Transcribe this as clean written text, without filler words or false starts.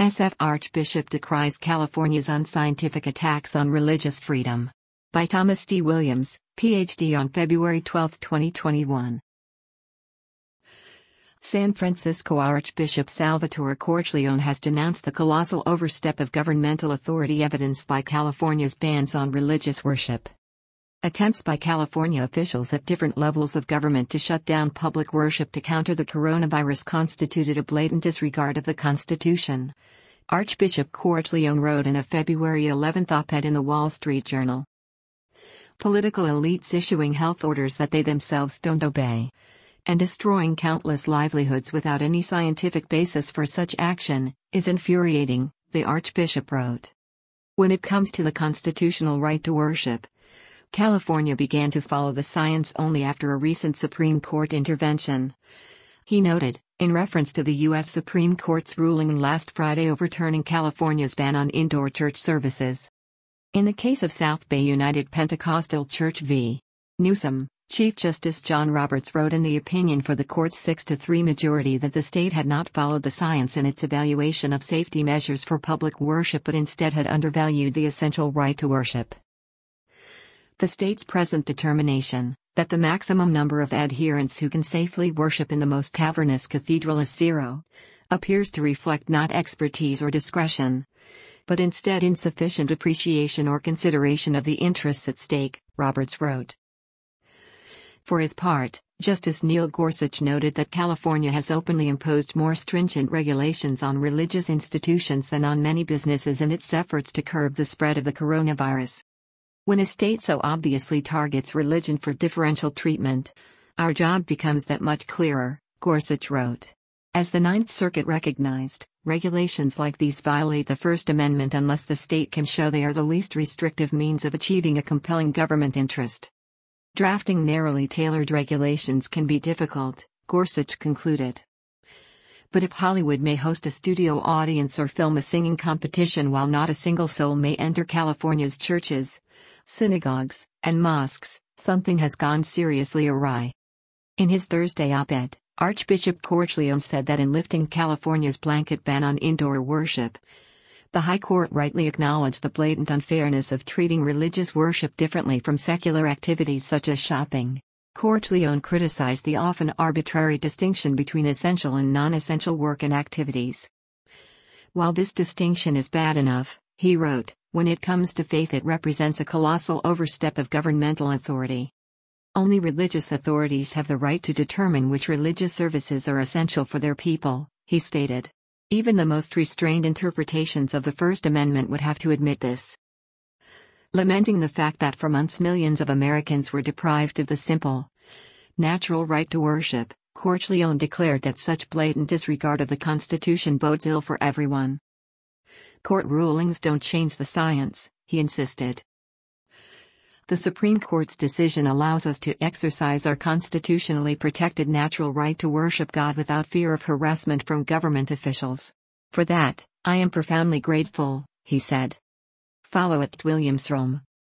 SF Archbishop decries California's unscientific attacks on religious freedom. By Thomas D. Williams, Ph.D. on February 12, 2021. San Francisco Archbishop Salvatore Corchleone has denounced the colossal overstep of governmental authority evidenced by California's bans on religious worship. Attempts by California officials at different levels of government to shut down public worship to counter the coronavirus constituted a blatant disregard of the Constitution. Archbishop Corchleone wrote in a February 11 op-ed in the Wall Street Journal. Political elites issuing health orders that they themselves don't obey, and destroying countless livelihoods without any scientific basis for such action, is infuriating, the Archbishop wrote. When it comes to the constitutional right to worship, California began to follow the science only after a recent Supreme Court intervention. He noted, in reference to the U.S. Supreme Court's ruling last Friday overturning California's ban on indoor church services. In the case of South Bay United Pentecostal Church v. Newsom, Chief Justice John Roberts wrote in the opinion for the court's 6-3 majority that the state had not followed the science in its evaluation of safety measures for public worship but instead had undervalued the essential right to worship. The state's present determination, that the maximum number of adherents who can safely worship in the most cavernous cathedral is 0, appears to reflect not expertise or discretion, but instead insufficient appreciation or consideration of the interests at stake, Roberts wrote. For his part, Justice Neil Gorsuch noted that California has openly imposed more stringent regulations on religious institutions than on many businesses in its efforts to curb the spread of the coronavirus. When a state so obviously targets religion for differential treatment, our job becomes that much clearer, Gorsuch wrote. As the Ninth Circuit recognized, regulations like these violate the First Amendment unless the state can show they are the least restrictive means of achieving a compelling government interest. Drafting narrowly tailored regulations can be difficult, Gorsuch concluded. But if Hollywood may host a studio audience or film a singing competition while not a single soul may enter California's churches, synagogues, and mosques, something has gone seriously awry. In his Thursday op-ed, Archbishop Corchleone said that in lifting California's blanket ban on indoor worship, the High Court rightly acknowledged the blatant unfairness of treating religious worship differently from secular activities such as shopping. Corchleone criticized the often arbitrary distinction between essential and non-essential work and activities. While this distinction is bad enough, he wrote, when it comes to faith it represents a colossal overstep of governmental authority. Only religious authorities have the right to determine which religious services are essential for their people, he stated. Even the most restrained interpretations of the First Amendment would have to admit this. Lamenting the fact that for months millions of Americans were deprived of the simple, natural right to worship, Corchleone declared that such blatant disregard of the Constitution bodes ill for everyone. Court rulings don't change the science, he insisted. The Supreme Court's decision allows us to exercise our constitutionally protected natural right to worship God without fear of harassment from government officials. For that, I am profoundly grateful, he said. Follow @WilliamsRome.